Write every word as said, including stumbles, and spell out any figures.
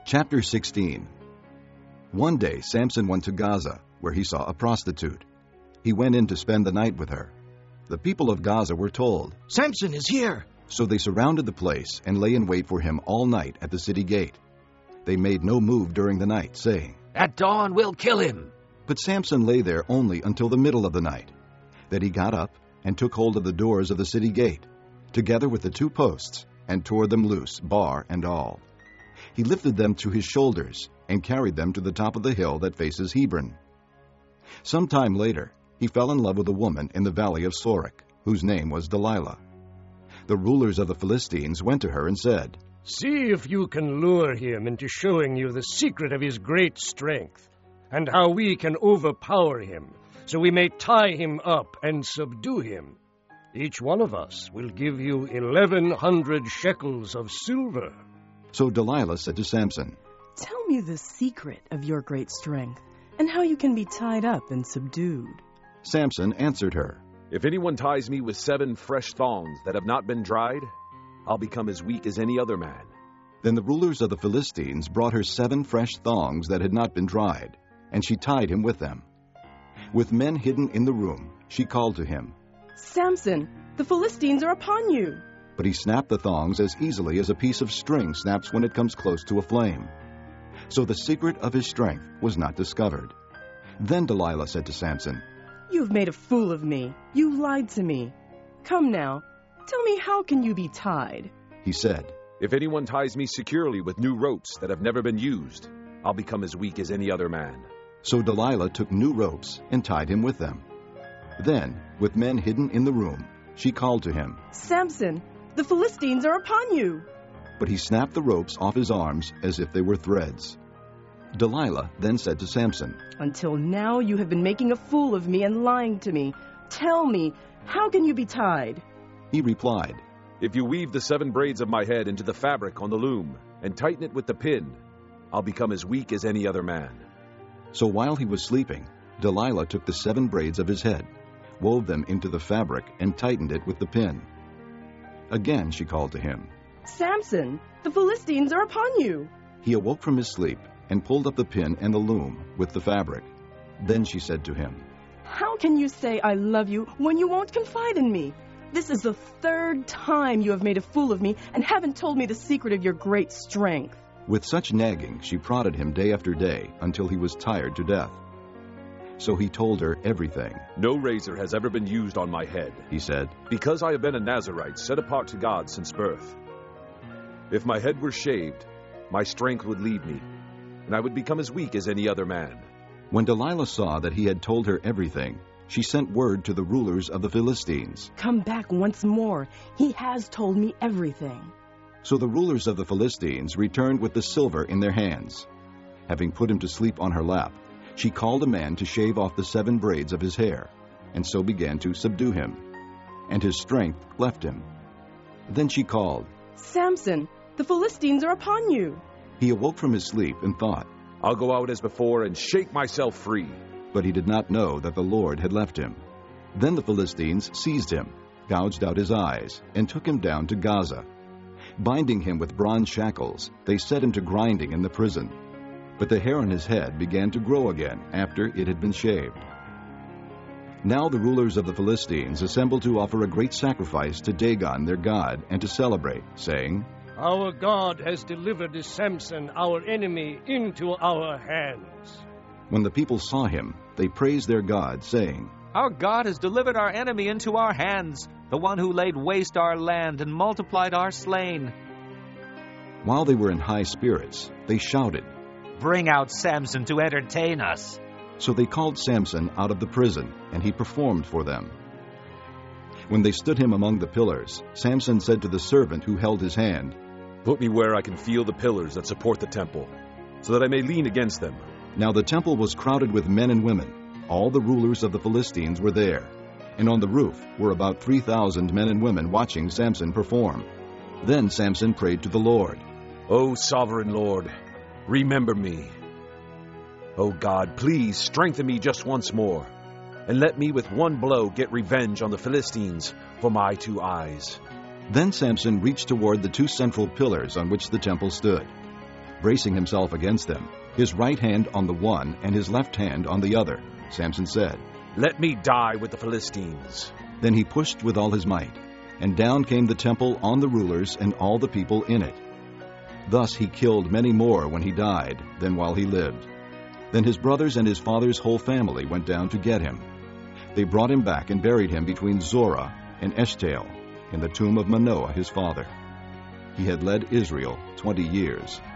Chapter sixteen. One day Samson went to Gaza, where he saw a prostitute. He went in to spend the night with her. The people of Gaza were told, "Samson is here!" So they surrounded the place and lay in wait for him all night at the city gate. They made no move during the night, saying, "At dawn we'll kill him." But Samson lay there only until the middle of the night. Then he got up and took hold of the doors of the city gate, together with the two posts, and tore them loose, bar and all. He lifted them to his shoulders and carried them to the top of the hill that faces Hebron. Some time later, he fell in love with a woman in the valley of Sorek, whose name was Delilah. The rulers of the Philistines went to her and said, "See if you can lure him into showing you the secret of his great strength, and how we can overpower him, so we may tie him up and subdue him. Each one of us will give you eleven hundred shekels of silver." So Delilah said to Samson, "Tell me the secret of your great strength, and how you can be tied up and subdued." Samson answered her, "If anyone ties me with seven fresh thongs that have not been dried, I'll become as weak as any other man." Then the rulers of the Philistines brought her seven fresh thongs that had not been dried, and she tied him with them. With men hidden in the room, she called to him, "Samson, the Philistines are upon you." But he snapped the thongs as easily as a piece of string snaps when it comes close to a flame. So the secret of his strength was not discovered. Then Delilah said to Samson, "You've made a fool of me. You lied to me. Come now, tell me, how can you be tied?" He said, "If anyone ties me securely with new ropes that have never been used, I'll become as weak as any other man." So Delilah took new ropes and tied him with them. Then, with men hidden in the room, she called to him, "Samson, the Philistines are upon you." But he snapped the ropes off his arms as if they were threads. Delilah then said to Samson, "Until now you have been making a fool of me and lying to me. Tell me, how can you be tied?" He replied, "If you weave the seven braids of my head into the fabric on the loom and tighten it with the pin, I'll become as weak as any other man." So while he was sleeping, Delilah took the seven braids of his head, wove them into the fabric, and tightened it with the pin. Again she called to him, "Samson, the Philistines are upon you." He awoke from his sleep and pulled up the pin and the loom with the fabric. Then she said to him, "How can you say I love you when you won't confide in me? This is the third time you have made a fool of me and haven't told me the secret of your great strength." With such nagging, she prodded him day after day until he was tired to death. So he told her everything. "No razor has ever been used on my head," he said, "because I have been a Nazirite set apart to God since birth. If my head were shaved, my strength would leave me, and I would become as weak as any other man." When Delilah saw that he had told her everything, she sent word to the rulers of the Philistines, "Come back once more. He has told me everything." So the rulers of the Philistines returned with the silver in their hands. Having put him to sleep on her lap, she called a man to shave off the seven braids of his hair, and so began to subdue him, and his strength left him. Then she called, "Samson, the Philistines are upon you." He awoke from his sleep and thought, "I'll go out as before and shake myself free." But he did not know that the Lord had left him. Then the Philistines seized him, gouged out his eyes, and took him down to Gaza. Binding him with bronze shackles, they set him to grinding in the prison. But the hair on his head began to grow again after it had been shaved. Now the rulers of the Philistines assembled to offer a great sacrifice to Dagon their god and to celebrate, saying, "Our God has delivered Samson, our enemy, into our hands." When the people saw him, they praised their God, saying, "Our God has delivered our enemy into our hands, the one who laid waste our land and multiplied our slain." While they were in high spirits, they shouted, "Bring out Samson to entertain us." So they called Samson out of the prison, and he performed for them. When they stood him among the pillars, Samson said to the servant who held his hand, "Put me where I can feel the pillars that support the temple, so that I may lean against them." Now the temple was crowded with men and women. All the rulers of the Philistines were there, and on the roof were about three thousand men and women watching Samson perform. Then Samson prayed to the Lord, "O sovereign Lord, remember me. O God, please strengthen me just once more, and let me with one blow get revenge on the Philistines for my two eyes." Then Samson reached toward the two central pillars on which the temple stood. Bracing himself against them, his right hand on the one and his left hand on the other, Samson said, "Let me die with the Philistines." Then he pushed with all his might, and down came the temple on the rulers and all the people in it. Thus he killed many more when he died than while he lived. Then his brothers and his father's whole family went down to get him. They brought him back and buried him between Zorah and Eshtaol in the tomb of Manoah his father. He had led Israel twenty years.